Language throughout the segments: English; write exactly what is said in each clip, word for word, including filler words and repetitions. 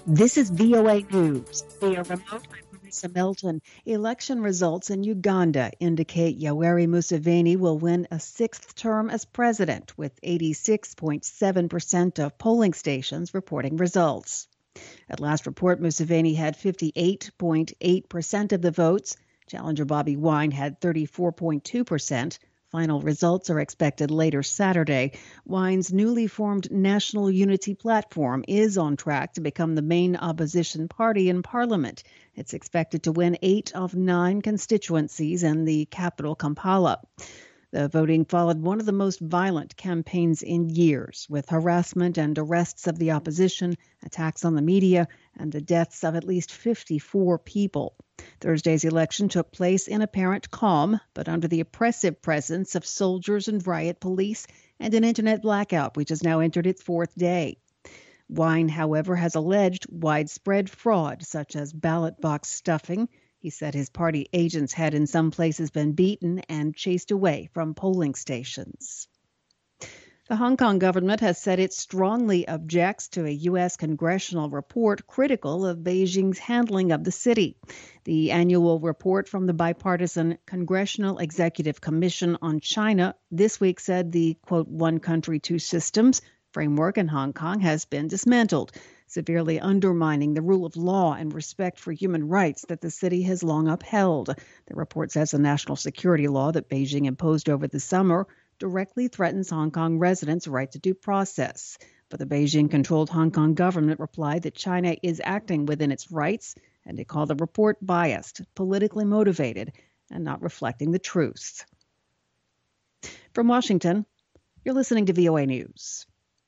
This is V O A News. Via remote, I'm Marissa Melton. Election results in Uganda indicate Yoweri Museveni will win a sixth term as president, with eighty-six point seven percent of polling stations reporting results. At last report, Museveni had fifty-eight point eight percent of the votes. Challenger Bobi Wine had thirty-four point two percent. Final results are expected later Saturday. Wine's newly formed National Unity Platform is on track to become the main opposition party in Parliament. It's expected to win eight of nine constituencies in the capital, Kampala. The voting followed one of the most violent campaigns in years, with harassment and arrests of the opposition, attacks on the media, and the deaths of at least fifty-four people. Thursday's election took place in apparent calm, but under the oppressive presence of soldiers and riot police and an internet blackout, which has now entered its fourth day. Wine, however, has alleged widespread fraud, such as ballot box stuffing. He said his party agents had in some places been beaten and chased away from polling stations. The Hong Kong government has said it strongly objects to a U S congressional report critical of Beijing's handling of the city. The annual report from the bipartisan Congressional Executive Commission on China this week said the, quote, one country, two systems framework in Hong Kong has been dismantled, severely undermining the rule of law and respect for human rights that the city has long upheld. The report says the national security law that Beijing imposed over the summer directly threatens Hong Kong residents' right to due process. But the Beijing-controlled Hong Kong government replied that China is acting within its rights, and it called the report biased, politically motivated, and not reflecting the truth. From Washington, you're listening to V O A News.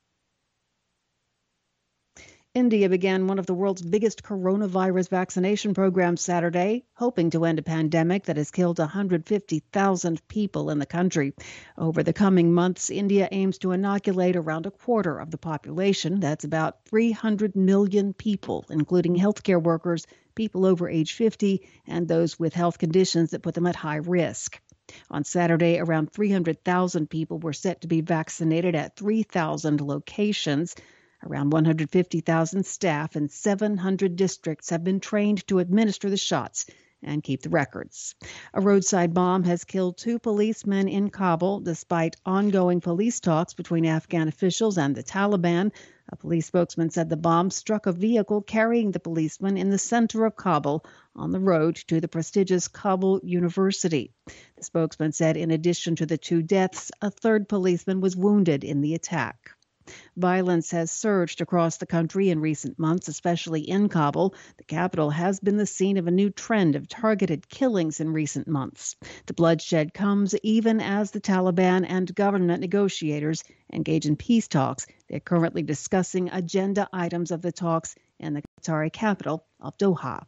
India began one of the world's biggest coronavirus vaccination programs Saturday, hoping to end a pandemic that has killed one hundred fifty thousand people in the country. Over the coming months, India aims to inoculate around a quarter of the population. That's about three hundred million people, including healthcare workers, people over age fifty, and those with health conditions that put them at high risk. On Saturday, around three hundred thousand people were set to be vaccinated at three thousand locations. Around one hundred fifty thousand staff in seven hundred districts have been trained to administer the shots and keep the records. A roadside bomb has killed two policemen in Kabul, despite ongoing police talks between Afghan officials and the Taliban. A police spokesman said the bomb struck a vehicle carrying the policeman in the center of Kabul on the road to the prestigious Kabul University. The spokesman said in addition to the two deaths, a third policeman was wounded in the attack. Violence has surged across the country in recent months, especially in Kabul. The capital has been the scene of a new trend of targeted killings in recent months. The bloodshed comes even as the Taliban and government negotiators engage in peace talks. They're currently discussing agenda items of the talks in the Qatari capital of Doha.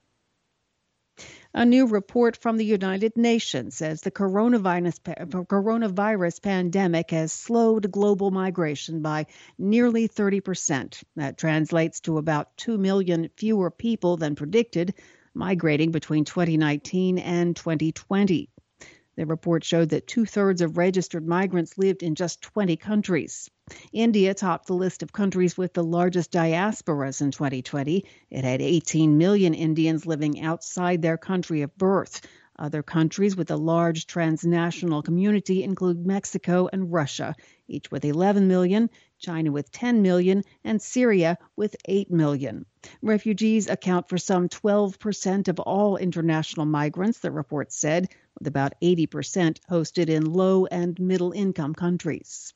A new report from the United Nations says the coronavirus, coronavirus pandemic has slowed global migration by nearly thirty percent. That translates to about two million fewer people than predicted migrating between twenty nineteen and twenty twenty. The report showed that two-thirds of registered migrants lived in just twenty countries. India topped the list of countries with the largest diasporas in twenty twenty. It had eighteen million Indians living outside their country of birth. Other countries with a large transnational community include Mexico and Russia, each with eleven million, China with ten million, and Syria with eight million. Refugees account for some twelve percent of all international migrants, the report said, with about eighty percent hosted in low and middle-income countries.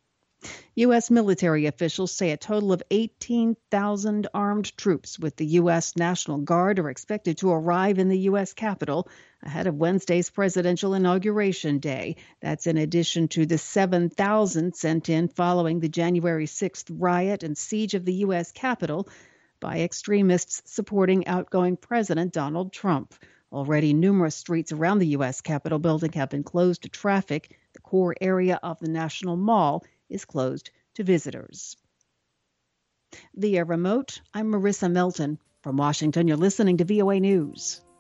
U S military officials say a total of eighteen thousand armed troops with the U S National Guard are expected to arrive in the U S Capitol ahead of Wednesday's presidential inauguration day. That's in addition to the seven thousand sent in following the January sixth riot and siege of the U S Capitol by extremists supporting outgoing President Donald Trump. Already, numerous streets around the U S Capitol building have been closed to traffic. The core area of the National Mall is closed to visitors. Via remote, I'm Marissa Melton. From Washington, you're listening to V O A News.